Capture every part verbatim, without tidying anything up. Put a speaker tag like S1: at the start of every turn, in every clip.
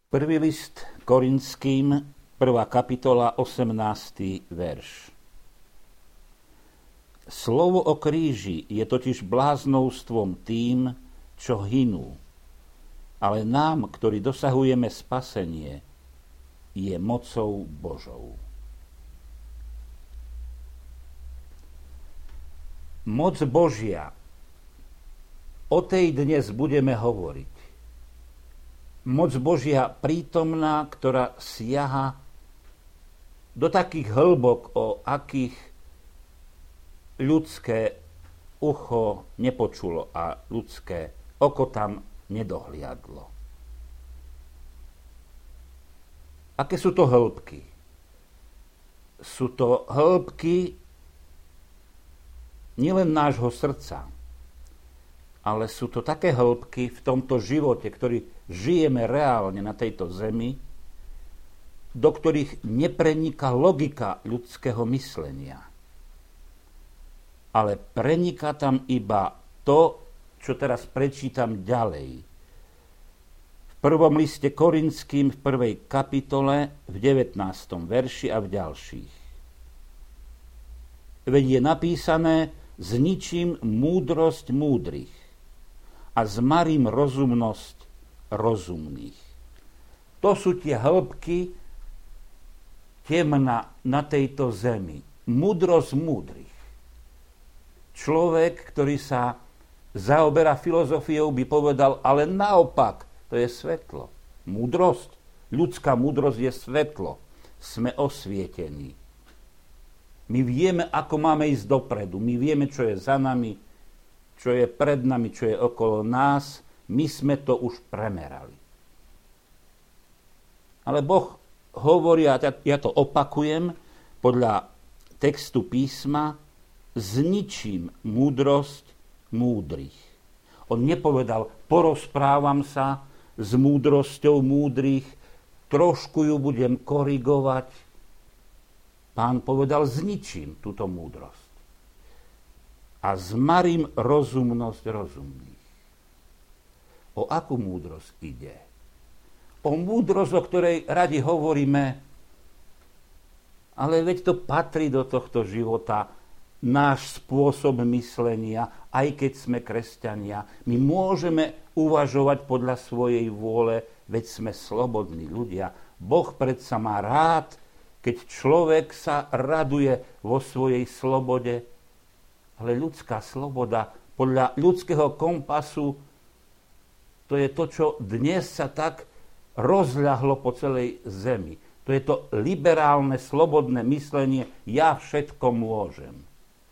S1: Prvý list Korinským, prvá kapitola, osemnásty verš. Slovo o kríži je totiž bláznostvom tým, čo hynú, ale nám, ktorí dosahujeme spasenie, je mocou Božou. Moc Božia, o tej dnes budeme hovoriť. Moc Božia prítomná, ktorá siaha do takých hĺbok, o akých ľudské ucho nepočulo a ľudské oko tam nedohliadlo. Aké sú to hĺbky? Sú to hĺbky nielen nášho srdca, ale sú to také hĺbky v tomto živote, ktorý žijeme reálne na tejto zemi, do ktorých nepreniká logika ľudského myslenia. Ale preniká tam iba to, čo teraz prečítam ďalej. V prvom liste Korinským v prvej kapitole, v devätnástom verši a v ďalších. Veď je napísané: zničím múdrosť múdrych a zmarím rozumnosť rozumných. To sú tie hĺbky temna na tejto zemi. Múdrosť múdrych. Človek, ktorý sa zaoberá filozofiou, by povedal, ale naopak, to je svetlo. Múdrosť, ľudská múdrosť je svetlo. Sme osvietení. My vieme, ako máme ísť dopredu. My vieme, čo je za nami, čo je pred nami, čo je okolo nás. My sme to už premerali. Ale Boh hovorí, a ja to opakujem, podľa textu písma, zničím múdrosť múdrych. On nepovedal, porozprávam sa s múdrosťou múdrych, trošku ju budem korigovať. Pán povedal, zničím túto múdrosť a zmarím rozumnosť rozumných. O akú múdrosť ide? O múdrosť, o ktorej radi hovoríme, ale veď to patrí do tohto života, náš spôsob myslenia, aj keď sme kresťania. My môžeme uvažovať podľa svojej vôle, veď sme slobodní ľudia. Boh predsa má rád, keď človek sa raduje vo svojej slobode, ale ľudská sloboda podľa ľudského kompasu, to je to, čo dnes sa tak rozľahlo po celej zemi. To je to liberálne, slobodné myslenie, ja všetko môžem.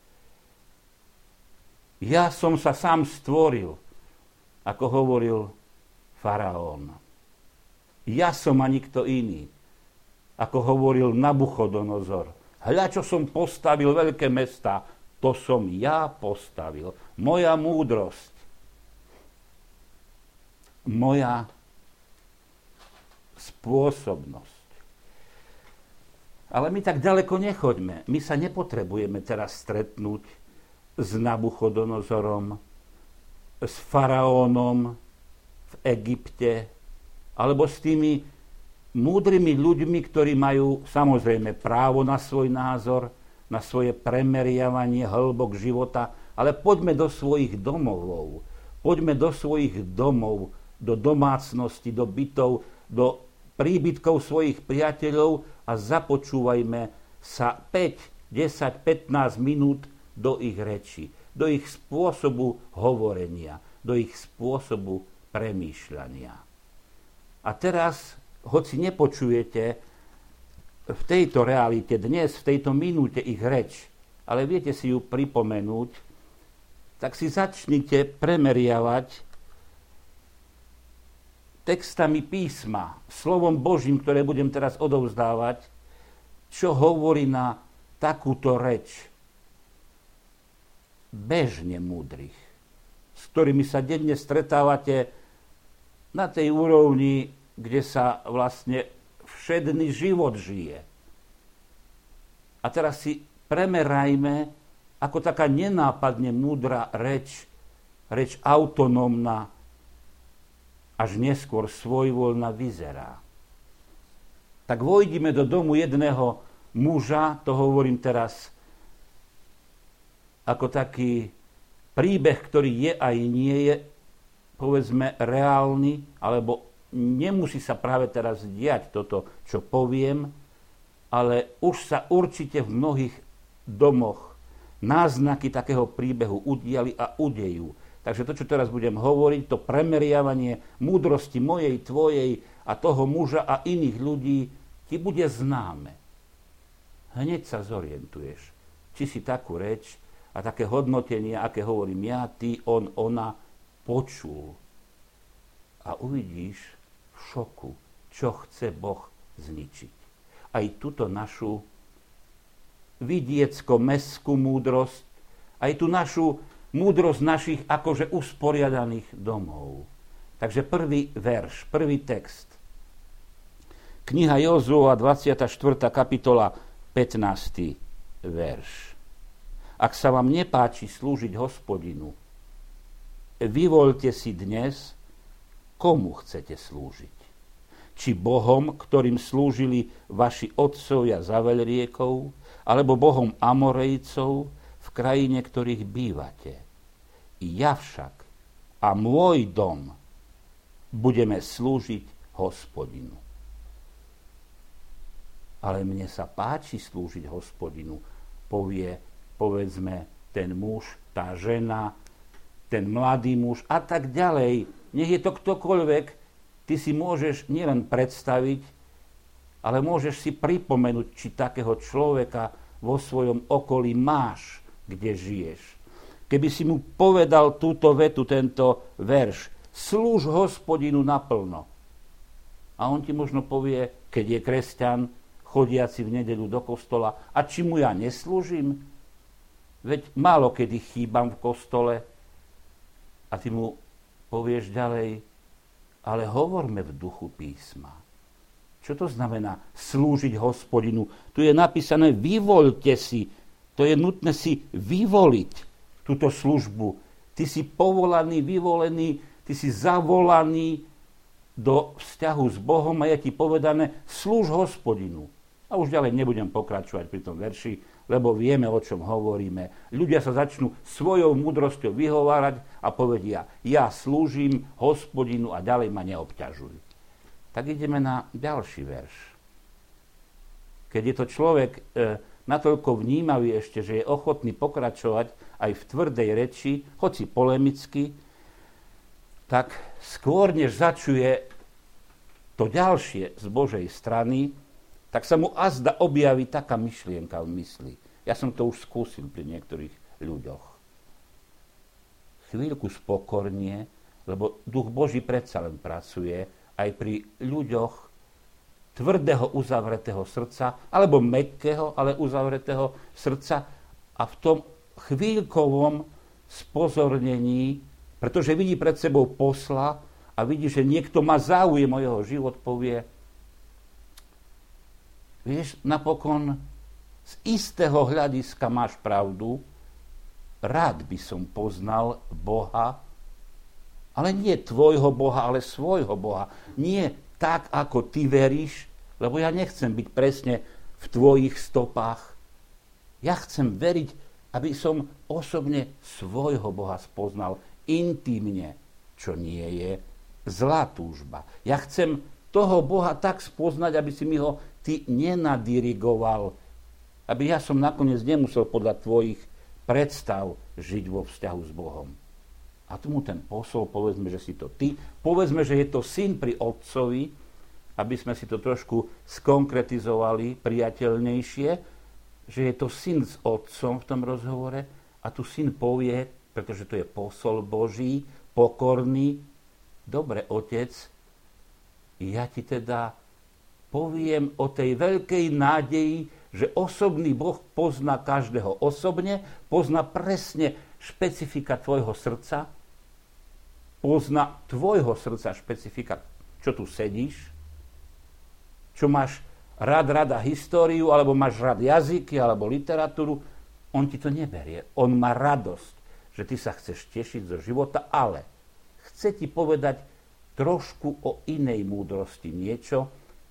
S1: Ja som sa sám stvoril, ako hovoril faraón. Ja som a nikto iný, ako hovoril Nabuchodonozor. Hľa, čo som postavil veľké mestá, to som ja postavil. Moja múdrosť. Moja spôsobnosť. Ale my tak ďaleko nechoďme. My sa nepotrebujeme teraz stretnúť s Nabuchodonozorom, s faraónom v Egypte, alebo s tými múdrymi ľuďmi, ktorí majú samozrejme právo na svoj názor, na svoje premeriavanie hĺbok života, ale poďme do svojich domovov. Poďme do svojich domov, do domácnosti, do bytov, do príbytkov svojich priateľov a započúvajme sa päť, desať, pätnásť minút do ich reči, do ich spôsobu hovorenia, do ich spôsobu premýšľania. A teraz, hoci nepočujete v tejto realite dnes, v tejto minúte ich reč, ale viete si ju pripomenúť, tak si začnite premeriavať textami písma, slovom Božím, ktoré budem teraz odovzdávať, čo hovorí na takúto reč bežne múdrych, s ktorými sa denne stretávate na tej úrovni, kde sa vlastne všedný život žije. A teraz si premerajme, ako taká nenápadne múdra reč, reč autonómna, až neskôr svojvoľná vyzerá. tak vojdime do domu jedného muža, to hovorím teraz ako taký príbeh, ktorý je aj nie je, povedzme, reálny, alebo nemusí sa práve teraz diať toto, čo poviem, ale už sa určite v mnohých domoch náznaky takého príbehu udiali a udejú. Takže to, čo teraz budem hovoriť, to premeriavanie múdrosti mojej, tvojej a toho muža a iných ľudí ti bude známe. Hneď sa zorientuješ, či si takú reč a také hodnotenie, aké hovorím ja, ty, on, ona, počul. A uvidíš v šoku, čo chce Boh zničiť. Aj túto našu vidiecko-mestskú múdrosť, aj tú našu múdrosť našich akože usporiadaných domov. Takže prvý verš, prvý text. Kniha Jozua, dvadsiata štvrtá kapitola, pätnásty verš. Ak sa vám nepáči slúžiť Hospodinu, vyvoľte si dnes, komu chcete slúžiť. Či Bohom, ktorým slúžili vaši otcovia za veľriekov, alebo Bohom Amorejcov v krajine, ktorých bývate. Ja však a môj dom budeme slúžiť Hospodinu. Ale mne sa páči slúžiť Hospodinu, povie, povedzme, ten muž, tá žena, ten mladý muž a tak ďalej. Nech je to ktokoľvek, ty si môžeš nielen predstaviť, ale môžeš si pripomenúť, či takého človeka vo svojom okolí máš, kde žiješ. Keby si mu povedal túto vetu, tento verš, slúž Hospodinu naplno. A on ti možno povie, keď je kresťan, chodiaci v nedeľu do kostola, a či mu ja neslúžim? Veď málo kedy chýbam v kostole. A ty mu povieš ďalej, ale hovorme v duchu písma. Čo to znamená slúžiť Hospodinu? Tu je napísané, vyvoľte si. To je nutné si vyvoliť túto službu. Ty si povolaný, vyvolený, ty si zavolaný do vzťahu s Bohom a je ti povedané, slúž Hospodinu. A už ďalej nebudem pokračovať pri tom verši, lebo vieme, o čom hovoríme. Ľudia sa začnú svojou múdrosťou vyhovárať a povedia, ja slúžim Hospodinu a ďalej ma neobťažuj. Tak ideme na ďalší verš. Keď je to človek e, natoľko vnímavý ešte, že je ochotný pokračovať aj v tvrdej reči, hoci polemicky, tak skôr než začuje to ďalšie z Božej strany, tak sa mu azda objaví taká myšlienka v mysli. Ja som to už skúsil pri niektorých ľuďoch. Chvíľku spokornie, lebo Duch Boží predsa len pracuje aj pri ľuďoch tvrdého uzavretého srdca, alebo mäkkého, ale uzavretého srdca a v tom chvíľkovom spozornení, pretože vidí pred sebou posla a vidí, že niekto má záujem o jeho život, povie, vieš, napokon z istého hľadiska máš pravdu, rád by som poznal Boha, ale nie tvojho Boha, ale svojho Boha. Nie tak, ako ty veríš, lebo ja nechcem byť presne v tvojich stopách. Ja chcem veriť, aby som osobne svojho Boha spoznal intimne, čo nie je zlá túžba. Ja chcem toho Boha tak spoznať, aby si mi ho ty nenadirigoval, aby ja som nakoniec nemusel podľa tvojich predstav žiť vo vzťahu s Bohom. A tomu ten posol, povedzme, že si to ty, povedzme, že je to syn pri otcovi, aby sme si to trošku skonkretizovali priateľnejšie, že je to syn s otcom v tom rozhovore a tu syn povie, pretože to je posol Boží, pokorný, dobre, otec, ja ti teda poviem o tej veľkej nádeji, že osobný Boh pozná každého osobne, pozná presne špecifika tvojho srdca, pozná tvojho srdca špecifika, čo tu sedíš, čo máš rád, rada históriu, alebo máš rád jazyky, alebo literatúru, on ti to neberie. On má radosť, že ty sa chceš tešiť zo života, ale chce ti povedať trošku o inej múdrosti niečo,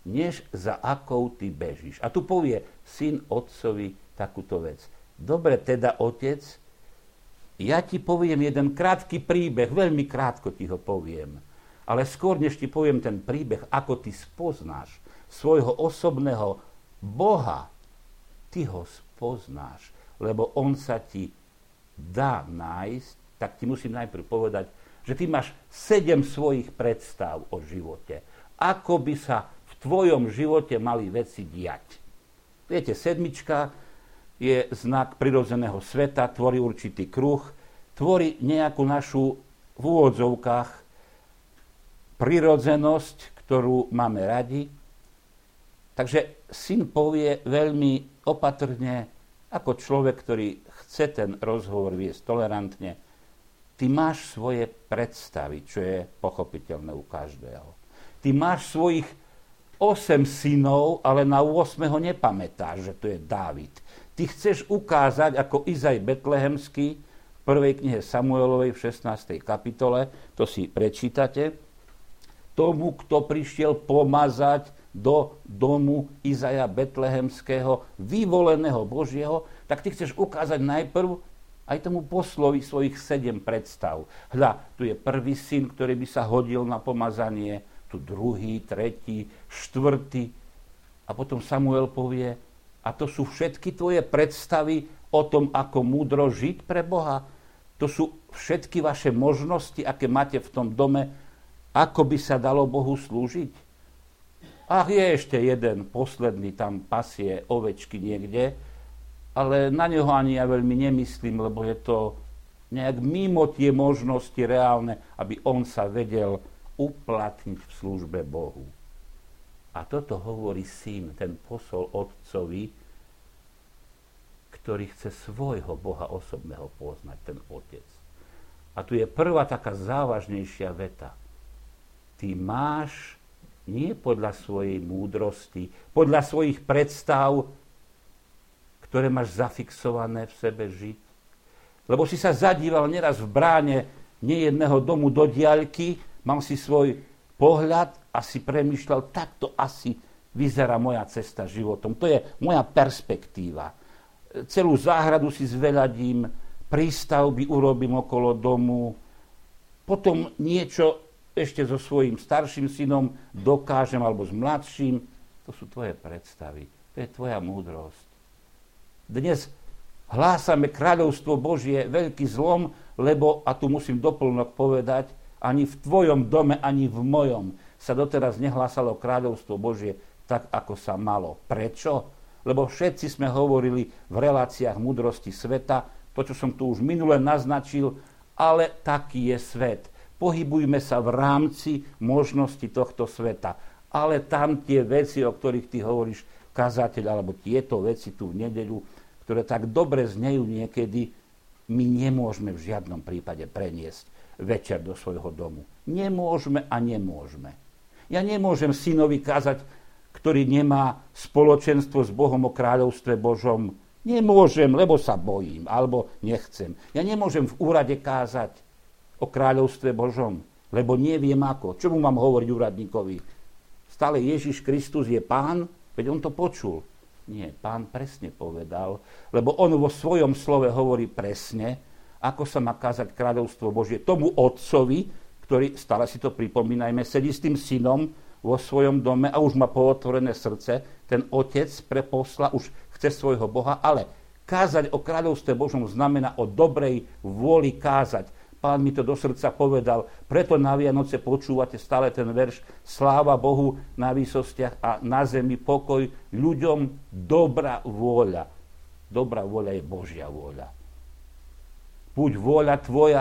S1: než za akou ty bežíš. A tu povie syn otcovi takúto vec. Dobre teda, otec, ja ti poviem jeden krátky príbeh, veľmi krátko ti ho poviem. Ale skôr, než ti poviem ten príbeh, ako ty spoznáš svojho osobného Boha, ty ho spoznáš, lebo on sa ti dá nájsť, tak ti musím najprv povedať, že ty máš sedem svojich predstav o živote. Ako by sa v tvojom živote mali veci diať. Viete, sedmička je znak prirodzeného sveta, tvorí určitý kruh, tvorí nejakú našu v úvodzovkách prirodzenosť, ktorú máme radi. Takže syn povie veľmi opatrne, ako človek, ktorý chce ten rozhovor viesť tolerantne, ty máš svoje predstavy, čo je pochopiteľné u každého. Ty máš svojich osem synov, ale na ôsmeho nepamätáš, že to je Dávid. Ty chceš ukázať, ako Izaj Betlehemský v prvej knihe Samuelovej v šestnástej kapitole, to si prečítate, tomu, kto prišiel pomazať do domu Izaja Betlehemského, vyvoleného Božieho, tak ty chceš ukázať najprv aj tomu poslovi svojich sedem predstav. Hľa, tu je prvý syn, ktorý by sa hodil na pomazanie, tu druhý, tretí, štvrtý. A potom Samuel povie, a to sú všetky tvoje predstavy o tom, ako múdro žiť pre Boha. To sú všetky vaše možnosti, aké máte v tom dome, ako by sa dalo Bohu slúžiť. Ach, je ešte jeden posledný, tam pasie ovečky niekde, ale na neho ani ja veľmi nemyslím, lebo je to nejak mimo tie možnosti reálne, aby on sa vedel uplatniť v službe Bohu. A toto hovorí syn, ten posol otcovi, ktorý chce svojho Boha osobného poznať, ten otec. A tu je prvá taká závažnejšia veta. Ty máš nie podľa svojej múdrosti, podľa svojich predstav, ktoré máš zafixované v sebe žiť. Lebo si sa zadíval neraz v bráne nejedného domu do diaľky, mal si svoj pohľad a si premýšľal, takto asi vyzerá moja cesta životom. To je moja perspektíva. Celú záhradu si zveľadím, prístavby urobím okolo domu, potom niečo ešte so svojím starším synom dokážem, alebo s mladším. To sú tvoje predstavy. To je tvoja múdrosť. Dnes hlásame kráľovstvo Božie, veľký zlom, lebo, a tu musím doplnok povedať, ani v tvojom dome, ani v mojom sa doteraz nehlásalo kráľovstvo Božie tak, ako sa malo. Prečo? Lebo všetci sme hovorili v reláciách múdrosti sveta, to, čo som tu už minule naznačil, ale taký je svet. Pohybujme sa v rámci možnosti tohto sveta. Ale tam tie veci, o ktorých ty hovoríš, kazateľ, alebo tieto veci tu v nedeľu, ktoré tak dobre znejú niekedy, my nemôžeme v žiadnom prípade preniesť večer do svojho domu. Nemôžeme a nemôžeme. Ja nemôžem synovi kázať, ktorý nemá spoločenstvo s Bohom o kráľovstve Božom. Nemôžem, lebo sa bojím, alebo nechcem. Ja nemôžem v úrade kázať o kráľovstve Božom, lebo neviem ako. Čo mu mám hovoriť úradníkovi? Stále Ježiš Kristus je Pán, veď on to počul. Nie, Pán presne povedal, lebo on vo svojom slove hovorí presne, ako sa má kázať kráľovstvo Božie tomu otcovi, ktorý, stále si to pripomínajme, sedí s tým synom vo svojom dome a už má pootvorené srdce. Ten otec pre posla už chce svojho Boha, ale kázať o kráľovstve Božom znamená o dobrej vôli kázať. Pán mi to do srdca povedal, preto na Vianoce počúvate stále ten verš Sláva Bohu na výsostiach a na zemi pokoj ľuďom, dobrá vôľa. Dobrá vôľa je Božia vôľa. Buď vôľa tvoja,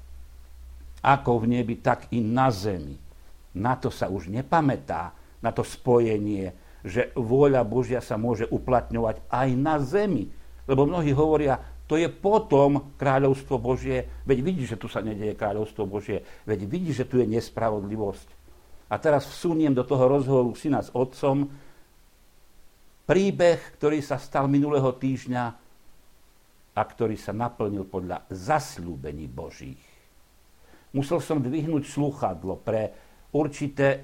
S1: ako v nebi, tak i na zemi. Na to sa už nepamätá, na to spojenie, že vôľa Božia sa môže uplatňovať aj na zemi. Lebo mnohí hovoria, to je potom kráľovstvo Božie, veď vidíš, že tu sa nedieje kráľovstvo Božie, veď vidíš, že tu je nespravodlivosť. A teraz vsuniem do toho rozhovoru syna s otcom príbeh, ktorý sa stal minulého týždňa a ktorý sa naplnil podľa zasľúbení Božích. Musel som dvihnúť slúchadlo pre určité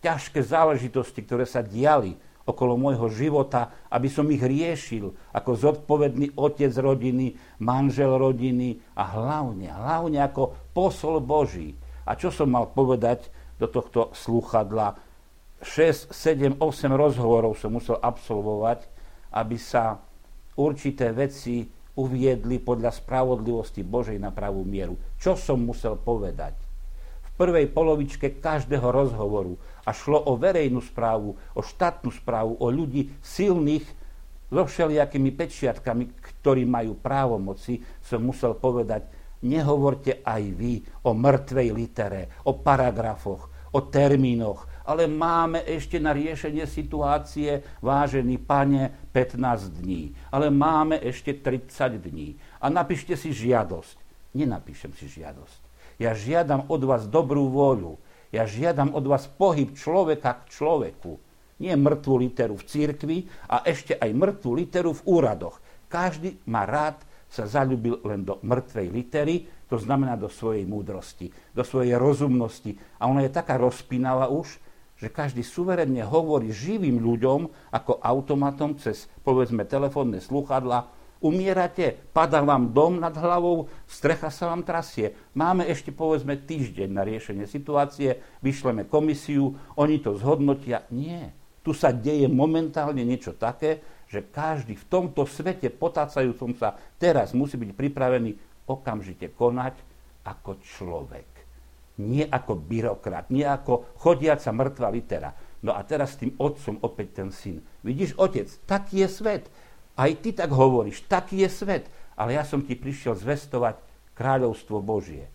S1: ťažké záležitosti, ktoré sa diali okolo môjho života, aby som ich riešil ako zodpovedný otec rodiny, manžel rodiny a hlavne, hlavne ako posol Boží. A čo som mal povedať do tohto slúchadla? šesť, sedem, osem rozhovorov som musel absolvovať, aby sa určité veci uviedli podľa spravodlivosti Božej na pravú mieru. Čo som musel povedať? V prvej polovičke každého rozhovoru, a šlo o verejnú správu, o štátnu správu, o ľudí silných so všelijakými pečiatkami, ktorí majú právomoci, som musel povedať: nehovorte aj vy o mŕtvej litere, o paragrafoch, o termínoch, ale máme ešte na riešenie situácie, vážený pane, pätnásť dní, ale máme ešte tridsať dní. A napíšte si žiadosť. Nenapíšem si žiadosť. Ja žiadam od vás dobrú vôľu. Ja žiadam od vás pohyb človeka k človeku. Nie mŕtvu literu v cirkvi a ešte aj mŕtvu literu v úradoch. Každý má rád, sa zaľúbil len do mŕtvej litery, to znamená do svojej múdrosti, do svojej rozumnosti. A ona je taká rozpínavá už, že každý suverenne hovorí živým ľuďom ako automatom cez, povedzme, telefónne slúchadlá: umierate, padá vám dom nad hlavou, strecha sa vám trasie. Máme ešte, povedzme, týždeň na riešenie situácie, vyšleme komisiu, oni to zhodnotia. Nie. Tu sa deje momentálne niečo také, že každý v tomto svete potácajúcom sa teraz musí byť pripravený okamžite konať ako človek. Nie ako byrokrat, nie ako chodiaca mŕtva litera. No a teraz s tým otcom opäť ten syn. Vidíš, otec, taký je svet. Aj ty tak hovoríš, taký je svet. Ale ja som ti prišiel zvestovať kráľovstvo Božie.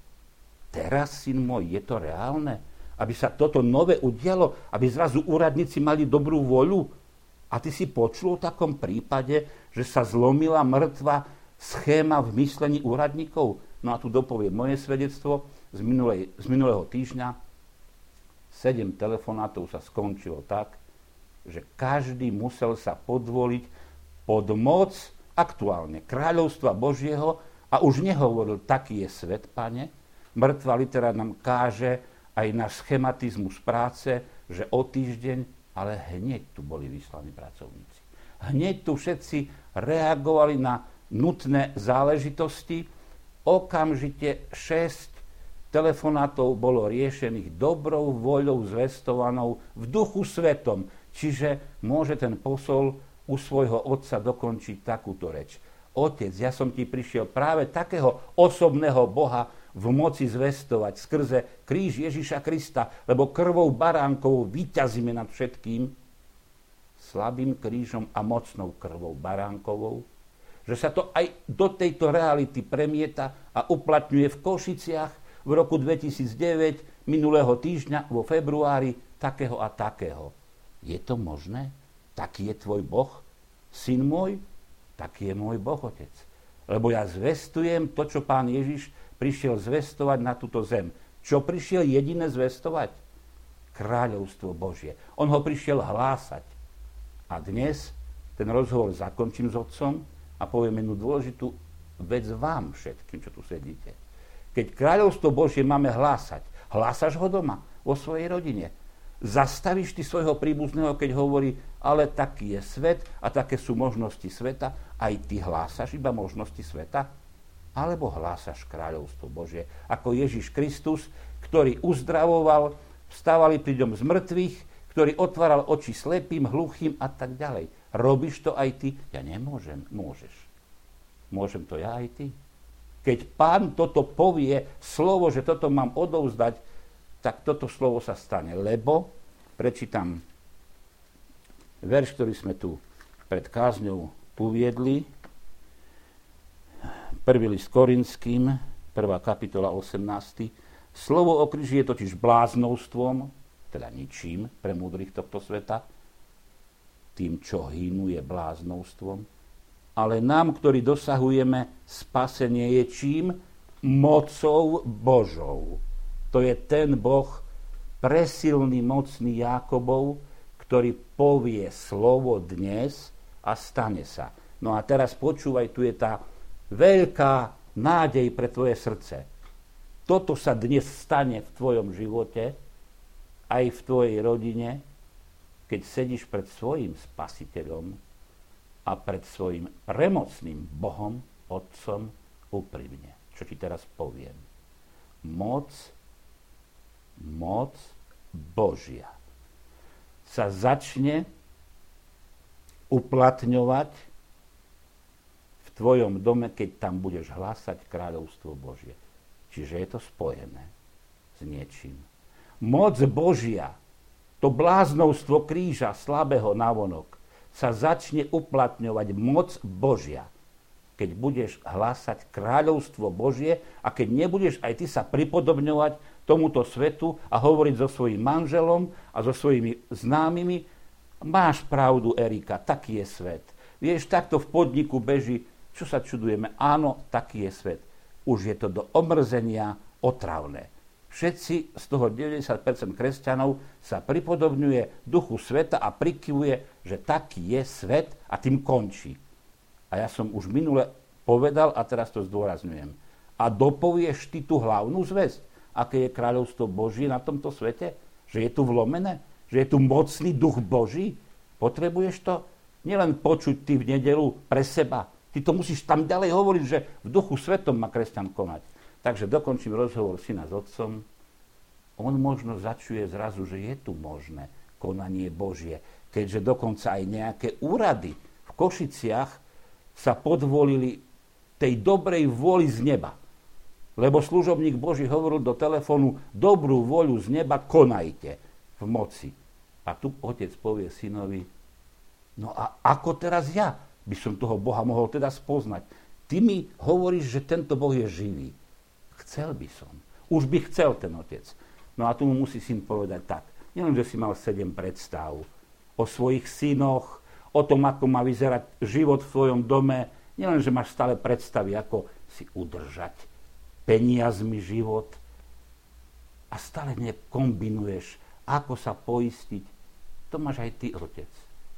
S1: Teraz, syn môj, je to reálne? Aby sa toto nové udialo? Aby zrazu úradníci mali dobrú voľu? A ty si počul v takom prípade, že sa zlomila mŕtva schéma v myslení úradníkov? No a tu dopoviem moje svedectvo z, minulej, z minulého týždňa. Sedem telefonátov sa skončilo tak, že každý musel sa podvoliť pod moc aktuálne kráľovstva Božieho a už nehovoril: taký je svet, pane. Mŕtva litera nám káže aj na schematizmus práce, že o týždeň, ale hneď tu boli vyslaní pracovníci. Hneď tu všetci reagovali na nutné záležitosti. Okamžite šesť telefonátov bolo riešených dobrou voľou zvestovanou v duchu svetom. Čiže môže ten posol u svojho otca dokončiť takúto reč: Otec, ja som ti prišiel práve takého osobného Boha v moci zvestovať skrze kríž Ježiša Krista, lebo krvou baránkovou víťazíme nad všetkým, slabým krížom a mocnou krvou baránkovou, že sa to aj do tejto reality premieta a uplatňuje v Košiciach v roku dvetisícdeväť, minulého týždňa vo februári, takého a takého. Je to možné? Taký je tvoj Boh, syn môj? Taký je môj Boh, otec. Lebo ja zvestujem to, čo pán Ježiš prišiel zvestovať na túto zem. Čo prišiel jediné zvestovať? Kráľovstvo Božie. On ho prišiel hlásať. A dnes ten rozhovor zakončím s otcom a poviem jednu dôležitú vec vám všetkým, čo tu sedíte. Keď kráľovstvo Božie máme hlásať, hlásaš ho doma, vo svojej rodine. Zastavíš ty svojho príbuzného, keď hovorí: ale taký je svet a také sú možnosti sveta. Aj ty hlásaš iba možnosti sveta? Alebo hlásaš kráľovstvo Božie, ako Ježiš Kristus, ktorý uzdravoval, vstávali pri ňom z mŕtvych, ktorý otváral oči slepým, hluchým a tak ďalej. Robíš to aj ty? Ja nemôžem. Môžeš. Môžem to ja aj ty? Keď pán toto povie, slovo, že toto mám odovzdať, tak toto slovo sa stane. Lebo, prečítam verš, ktorý sme tu pred kázňou uviedli, prvý list Korinským, prvá kapitola, osemnásty. Slovo o kríži je totiž bláznostvom, teda ničím pre múdrych tohto sveta, tým, čo hynú, je bláznovstvom, ale nám, ktorí dosahujeme spasenie, je čím? Mocou Božou. To je ten Boh, presilný, mocný Jákobov, ktorý povie slovo dnes a stane sa. No a teraz počúvaj, tu je tá veľká nádej pre tvoje srdce. Toto sa dnes stane v tvojom živote aj v tvojej rodine, keď sedíš pred svojim spasiteľom a pred svojim premocným Bohom, Otcom, úprimne. Čo ti teraz poviem? Moc, moc Božia sa začne uplatňovať v tvojom dome, keď tam budeš hlásať kráľovstvo Božie. Čiže je to spojené s niečím. Moc Božia, to bláznovstvo kríža slabého navonok, sa začne uplatňovať moc Božia, keď budeš hlásať kráľovstvo Božie a keď nebudeš aj ty sa pripodobňovať tomuto svetu a hovoriť so svojím manželom a so svojimi známymi. Máš pravdu, Erika, taký je svet. Vieš, takto v podniku beží, čo sa čudujeme? Áno, taký je svet. Už je to do omrzenia otravné. Všetci z toho deväťdesiat percent kresťanov sa pripodobňuje duchu sveta a prikyvuje, že taký je svet a tým končí. A ja som už minule povedal a teraz to zdôrazňujem. A dopovieš ty tú hlavnú zvesť, aké je kráľovstvo Božie na tomto svete? Že je tu vlomené? Že je tu mocný duch Boží? Potrebuješ to nielen počuť ty v nedelu pre seba. Ty to musíš tam ďalej hovoriť, že v duchu svetom má kresťan konať. Takže dokončím rozhovor syna s otcom. On možno začuje zrazu, že je tu možné konanie Božie. Keďže dokonca aj nejaké úrady v Košiciach sa podvolili tej dobrej vôli z neba. Lebo služobník Boží hovoril do telefónu, dobrú voľu z neba konajte v moci. A tu otec povie synovi, no a ako teraz ja by som toho Boha mohol teda spoznať? Ty mi hovoríš, že tento Boh je živý. Chcel by som. Už by chcel ten otec. No a tu mu musí syn povedať tak. Nielen, že si mal sedem predstav o svojich synoch, o tom, ako má vyzerať život v tvojom dome. Nielen, že máš stále predstavy, ako si udržať peniazmi život a stále nekombinuješ, ako sa poistiť. To máš aj ty, otec.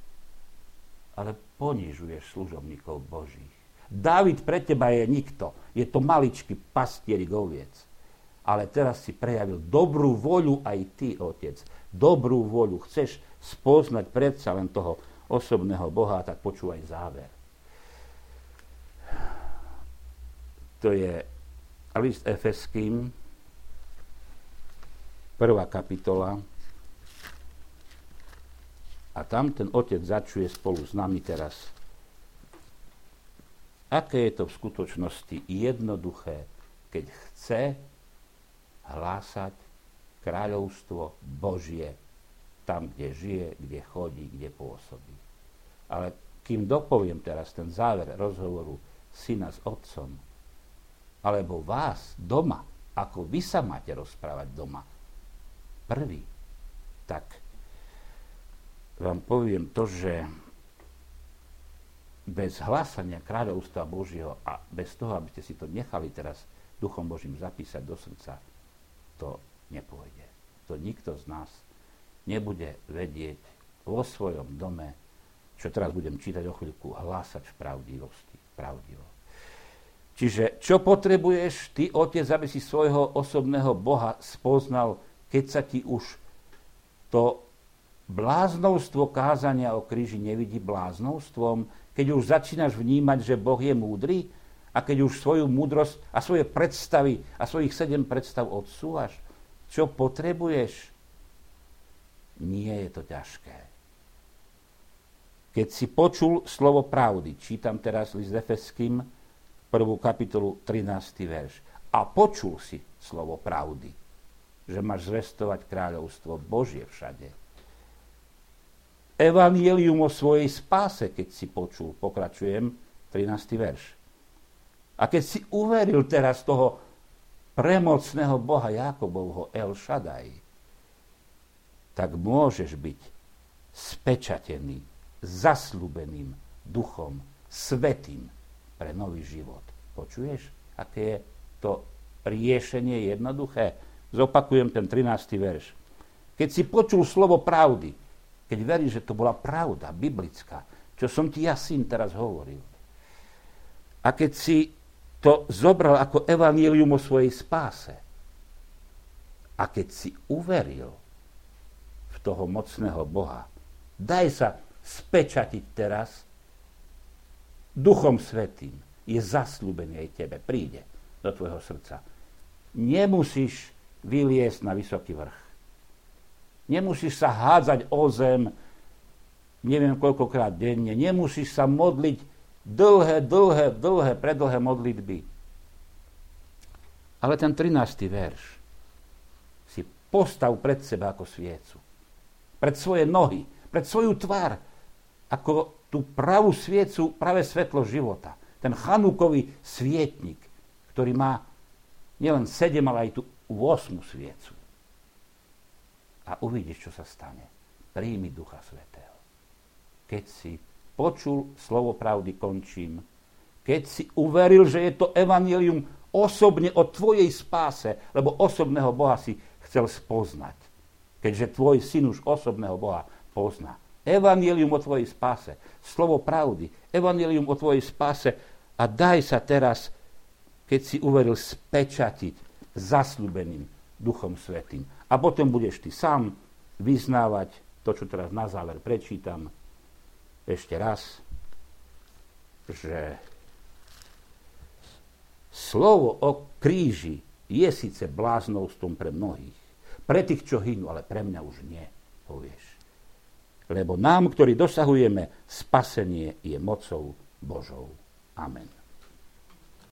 S1: Ale ponižuješ služobníkov Božích. Dávid pre teba je nikto. Je to maličký pastierik oviec. Ale teraz si prejavil dobrú voľu aj ty, otec. Dobrú voľu. Chceš spoznať predsa len toho osobného Boha, tak počúvaj záver. To je list Efeským, prvá kapitola. A tam ten otec začuje spolu s nami teraz. Aké je to v skutočnosti jednoduché, keď chce hlásať kráľovstvo Božie tam, kde žije, kde chodí, kde pôsobí. Ale kým dopoviem teraz ten záver rozhovoru syna s otcom, alebo vás doma, ako vy sa máte rozprávať doma, prvý, tak vám poviem to, že bez hlásania kráľovstva Božieho a bez toho, aby ste si to nechali teraz Duchom Božím zapísať do srdca, to nepôjde. To nikto z nás nebude vedieť vo svojom dome, čo teraz budem čítať o chvíľku, hlásať v pravdivosti. Pravdivo. Čiže čo potrebuješ ty, otec, aby si svojho osobného Boha spoznal, keď sa ti už to bláznovstvo kázania o kríži nevidí bláznovstvom, keď už začínaš vnímať, že Boh je múdry a keď už svoju múdrosť a svoje predstavy a svojich sedem predstav odsúvaš. Čo potrebuješ? Nie je to ťažké. Keď si počul slovo pravdy, čítam teraz list Efeským, prvú kapitolu, trinásty verš. A počul si slovo pravdy, že máš zvestovať kráľovstvo Božie všade. Evangelium o svojej spáse, keď si počul, pokračujem, trinásty verš. A keď si uveril teraz toho premocného Boha Jakobovho El Shaddai, tak môžeš byť spečatený, zasľúbeným duchom, svätým pre nový život. Počuješ, aké je to riešenie jednoduché? Zopakujem ten trinásty verš. Keď si počul slovo pravdy, keď veríš, že to bola pravda, biblická, čo som ti ja, syn, teraz hovoril. A keď si to zobral ako evanjelium o svojej spáse, a keď si uveril, toho mocného Boha. Daj sa spečatiť teraz Duchom Svätým. Je zasľúbený aj tebe. Príde do tvojho srdca. Nemusíš vyliesť na vysoký vrch. Nemusíš sa hádzať o zem neviem koľkokrát denne. Nemusíš sa modliť dlhé, dlhé, dlhé, predlhé modlitby. Ale ten trinásty verš si postav pred seba ako sviecu. Pred svoje nohy, pred svoju tvár, ako tú pravú sviecu, pravé svetlo života. Ten chanúkový svietnik, ktorý má nielen sedem, ale aj tú ôsmu sviecu. A uvidíš, čo sa stane. Príjmi Ducha Svätého. Keď si počul slovo pravdy, končím, keď si uveril, že je to evanjelium osobne o tvojej spáse, lebo osobného Boha si chcel spoznať. Keďže tvoj syn už osobného Boha pozná. Evanjelium o tvojej spáse, slovo pravdy, evanjelium o tvojej spáse a daj sa teraz, keď si uveril, spečatiť zasľúbeným Duchom Svätým. A potom budeš ty sám vyznávať to, čo teraz na záver prečítam ešte raz, že slovo o kríži je síce bláznovstvom pre mnohých, pre tých, čo hynú, ale pre mňa už nie, povieš. Lebo nám, ktorí dosahujeme spasenie, je mocou Božou. Amen.